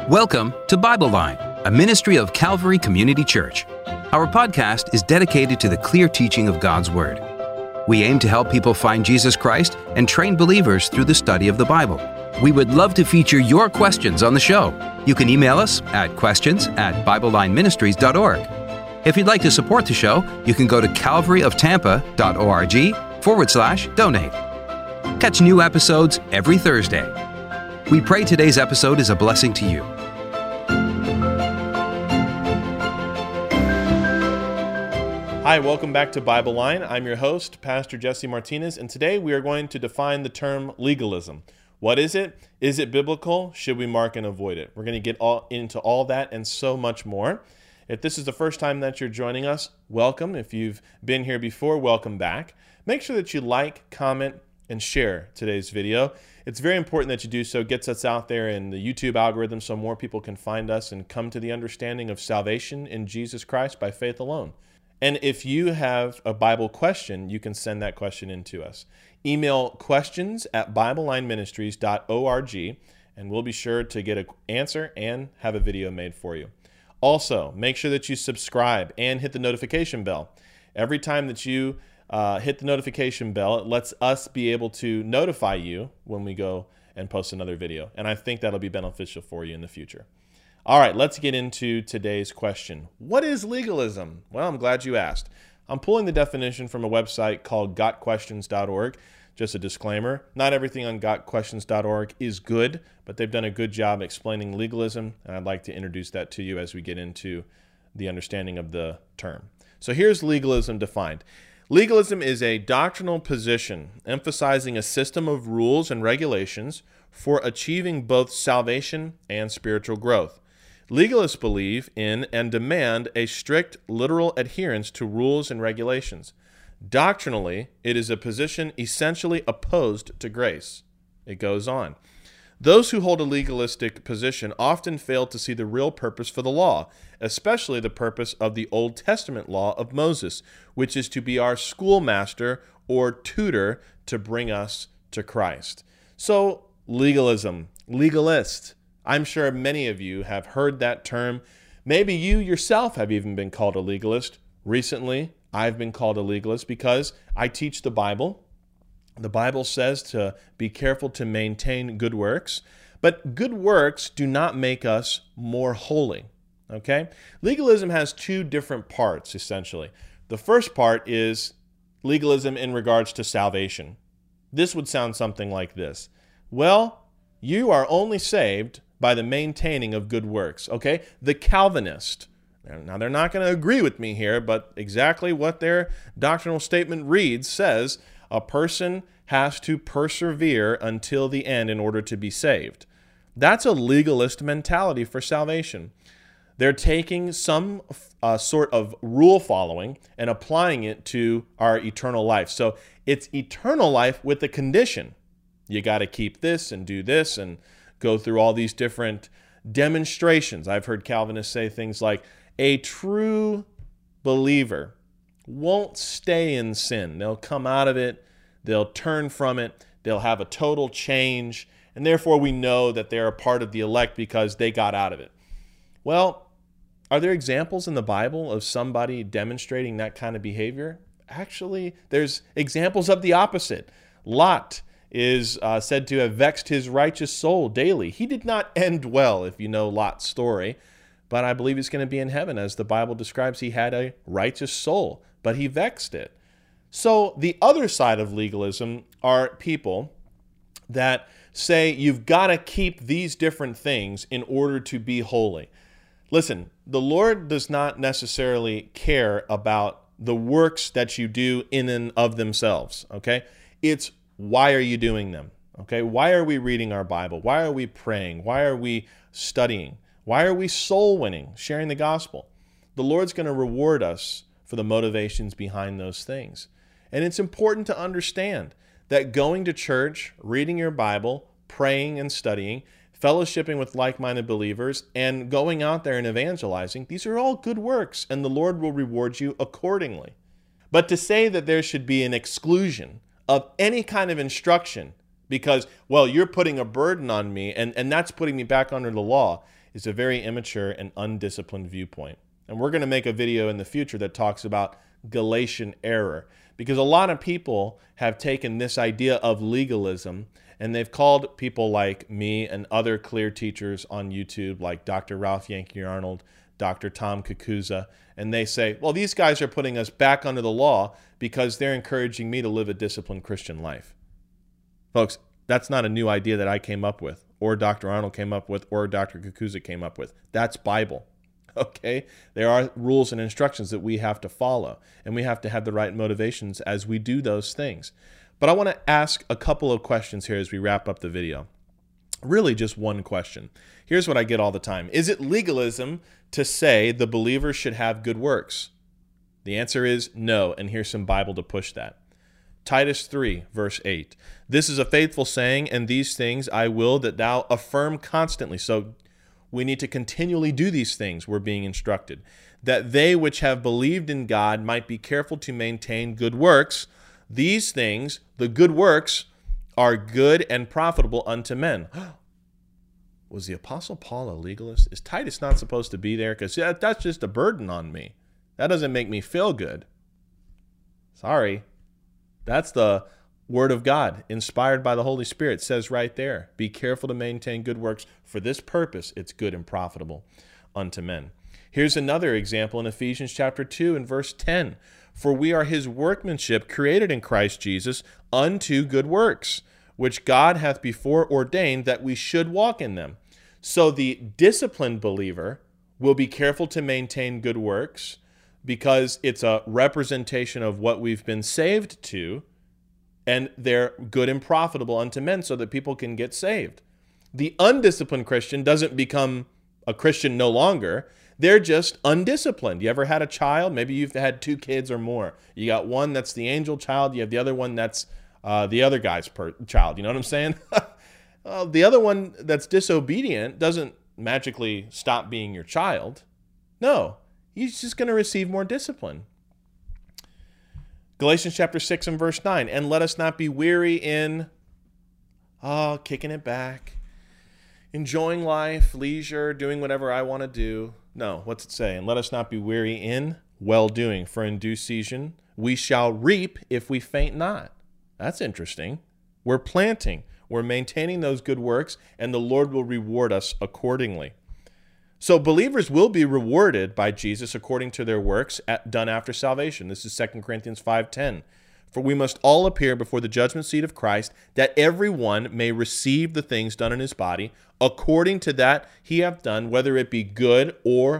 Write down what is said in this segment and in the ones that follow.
Welcome to Bible Line, a ministry of Calvary Community Church. Our podcast is dedicated to the clear teaching of God's Word. We aim to help people find Jesus Christ and train believers through the study of the Bible. We would love to feature your questions on the show. You can email us at questions@BibleLineMinistries.org. If you'd like to support the show, you can go to calvaryofttampa.org/donate. Catch new episodes every Thursday. We pray today's episode is a blessing to you. Hi, welcome back to Bible Line. I'm your host, Pastor Jesse Martinez, and today we are going to define the term legalism. What is it? Is it biblical? Should we mark and avoid it? We're going to get into all that and so much more. If this is the first time that you're joining us, welcome. If you've been here before, welcome back. Make sure that you like, comment, and share today's video. It's very important that you do so. It gets us out there in the YouTube algorithm so more people can find us and come to the understanding of salvation in Jesus Christ by faith alone. And if you have a Bible question, you can send that question in to us. Email questions@BibleLineMinistries.org, and we'll be sure to get an answer and have a video made for you. Also, make sure that you subscribe and hit the notification bell. Every time that you hit the notification bell, it lets us be able to notify you when we go and post another video. And I think that'll be beneficial for you in the future. All right, let's get into today's question. What is legalism? Well, I'm glad you asked. I'm pulling the definition from a website called gotquestions.org. Just a disclaimer, not everything on gotquestions.org is good, but they've done a good job explaining legalism, and I'd like to introduce that to you as we get into the understanding of the term. So here's legalism defined. Legalism is a doctrinal position emphasizing a system of rules and regulations for achieving both salvation and spiritual growth. Legalists believe in and demand a strict literal adherence to rules and regulations. Doctrinally, it is a position essentially opposed to grace. It goes on. Those who hold a legalistic position often fail to see the real purpose for the law, especially the purpose of the Old Testament law of Moses, which is to be our schoolmaster or tutor to bring us to Christ. So, legalism, legalist. I'm sure many of you have heard that term. Maybe you yourself have even been called a legalist. Recently, I've been called a legalist because I teach the Bible. The Bible says to be careful to maintain good works, but good works do not make us more holy, okay? Legalism has two different parts, essentially. The first part is legalism in regards to salvation. This would sound something like this. Well, you are only saved by the maintaining of good works, okay? The Calvinist. Now, they're not going to agree with me here, but exactly what their doctrinal statement reads says a person has to persevere until the end in order to be saved. That's a legalist mentality for salvation. They're taking some sort of rule following and applying it to our eternal life. So it's eternal life with a condition. You got to keep this and do this and go through all these different demonstrations. I've heard Calvinists say things like, a true believer won't stay in sin. They'll come out of it, they'll turn from it, they'll have a total change, and therefore we know that they're a part of the elect because they got out of it. Well, are there examples in the Bible of somebody demonstrating that kind of behavior? Actually, there's examples of the opposite. Lot is said to have vexed his righteous soul daily. He did not end well, if you know Lot's story. But I believe he's going to be in heaven. As the Bible describes, he had a righteous soul, but he vexed it. So the other side of legalism are people that say you've got to keep these different things in order to be holy. Listen, the Lord does not necessarily care about the works that you do in and of themselves, okay? It's why are you doing them, okay? Why are we reading our Bible? Why are we praying? Why are we studying? Why are we soul winning, sharing the gospel? The Lord's going to reward us for the motivations behind those things. And it's important to understand that going to church, reading your Bible, praying and studying, fellowshipping with like-minded believers, and going out there and evangelizing, these are all good works, and the Lord will reward you accordingly. But to say that there should be an exclusion of any kind of instruction because, well, you're putting a burden on me and that's putting me back under the law is a very immature and undisciplined viewpoint. And we're going to make a video in the future that talks about Galatian error, because a lot of people have taken this idea of legalism and they've called people like me and other clear teachers on YouTube, like Dr. Ralph Yankee Arnold, Dr. Tom Kakuza, and they say, well, these guys are putting us back under the law because they're encouraging me to live a disciplined Christian life. Folks, that's not a new idea that I came up with, or Dr. Arnold came up with, or Dr. Kakuza came up with. That's Bible. Okay? There are rules and instructions that we have to follow, and we have to have the right motivations as we do those things. But I want to ask a couple of questions here as we wrap up the video. Really just one question. Here's what I get all the time. Is it legalism to say the believer should have good works? The answer is no, and here's some Bible to push that. Titus 3, verse 8. This is a faithful saying, and these things I will that thou affirm constantly. So we need to continually do these things, we're being instructed, that they which have believed in God might be careful to maintain good works. These things, the good works, are good and profitable unto men. Was the Apostle Paul a legalist? Is Titus not supposed to be there? Because that's just a burden on me. That doesn't make me feel good. Sorry. That's the Word of God, inspired by the Holy Spirit. It says right there, be careful to maintain good works. For this purpose, it's good and profitable unto men. Here's another example in Ephesians chapter 2 and verse 10. For we are his workmanship, created in Christ Jesus, unto good works, which God hath before ordained that we should walk in them. So the disciplined believer will be careful to maintain good works because it's a representation of what we've been saved to, and they're good and profitable unto men so that people can get saved. The undisciplined Christian doesn't become a Christian no longer. They're just undisciplined. You ever had a child? Maybe you've had 2 kids or more. You got one that's the angel child. You have the other one that's the other guy's child. You know what I'm saying? The other one that's disobedient doesn't magically stop being your child. No, he's just going to receive more discipline. Galatians chapter 6 and verse 9. And let us not be weary in kicking it back, enjoying life, leisure, doing whatever I want to do. No, what's it say? And let us not be weary in well-doing, for in due season we shall reap if we faint not. That's interesting. We're planting, we're maintaining those good works, and the Lord will reward us accordingly. So believers will be rewarded by Jesus according to their works done after salvation. This is 2 Corinthians 5:10. For we must all appear before the judgment seat of Christ, that every one may receive the things done in his body, according to that he hath done, whether it be good or,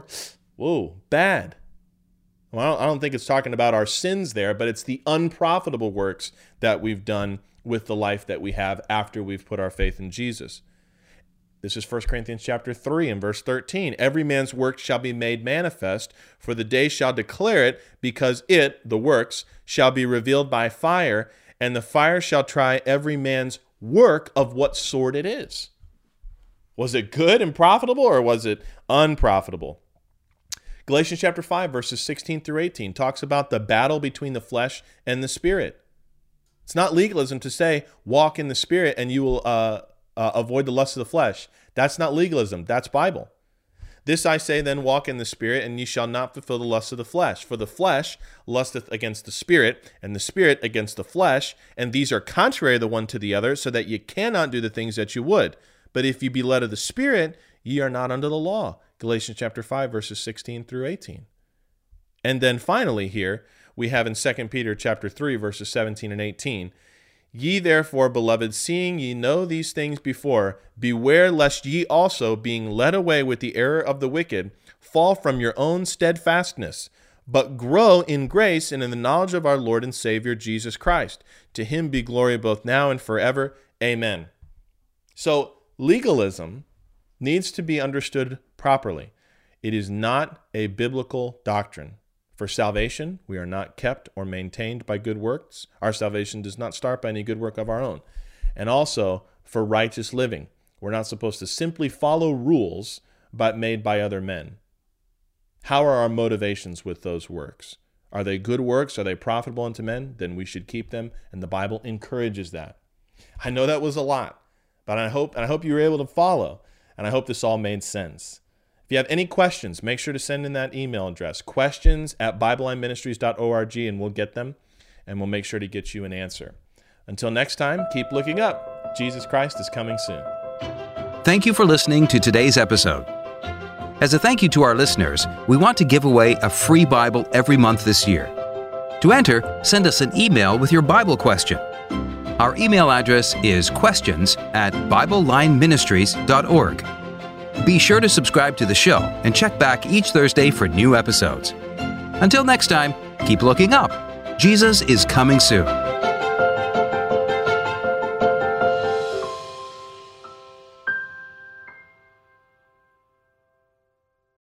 bad. Well, I don't think it's talking about our sins there, but it's the unprofitable works that we've done with the life that we have after we've put our faith in Jesus. This is 1 Corinthians chapter 3 and verse 13. Every man's work shall be made manifest, for the day shall declare it, because it, the works, shall be revealed by fire, and the fire shall try every man's work of what sort it is. Was it good and profitable, or was it unprofitable? Galatians chapter 5, verses 16 through 18 talks about the battle between the flesh and the spirit. It's not legalism to say, walk in the spirit and you will avoid the lust of the flesh. That's not legalism. That's Bible. This I say then, walk in the spirit, and ye shall not fulfill the lust of the flesh. For the flesh lusteth against the spirit, and the spirit against the flesh, and these are contrary the one to the other, so that ye cannot do the things that you would. But if you be led of the spirit, ye are not under the law. Galatians chapter 5, verses 16 through 18. And then finally here, we have in 2 Peter chapter 3, verses 17 and 18, Ye therefore, beloved, seeing ye know these things before, beware lest ye also, being led away with the error of the wicked, fall from your own steadfastness, but grow in grace and in the knowledge of our Lord and Savior Jesus Christ. To him be glory both now and forever. Amen. So legalism needs to be understood properly. It is not a biblical doctrine. For salvation, we are not kept or maintained by good works. Our salvation does not start by any good work of our own. And also, for righteous living, we're not supposed to simply follow rules made by other men. How are our motivations with those works? Are they good works? Are they profitable unto men? Then we should keep them, and the Bible encourages that. I know that was a lot, but I hope you were able to follow, and I hope this all made sense. If you have any questions, make sure to send in that email address, questions@BibleLineMinistries.org, and we'll get them, and we'll make sure to get you an answer. Until next time, keep looking up. Jesus Christ is coming soon. Thank you for listening to today's episode. As a thank you to our listeners, we want to give away a free Bible every month this year. To enter, send us an email with your Bible question. Our email address is questions@BibleLineMinistries.org. Be sure to subscribe to the show and check back each Thursday for new episodes. Until next time, keep looking up. Jesus is coming soon.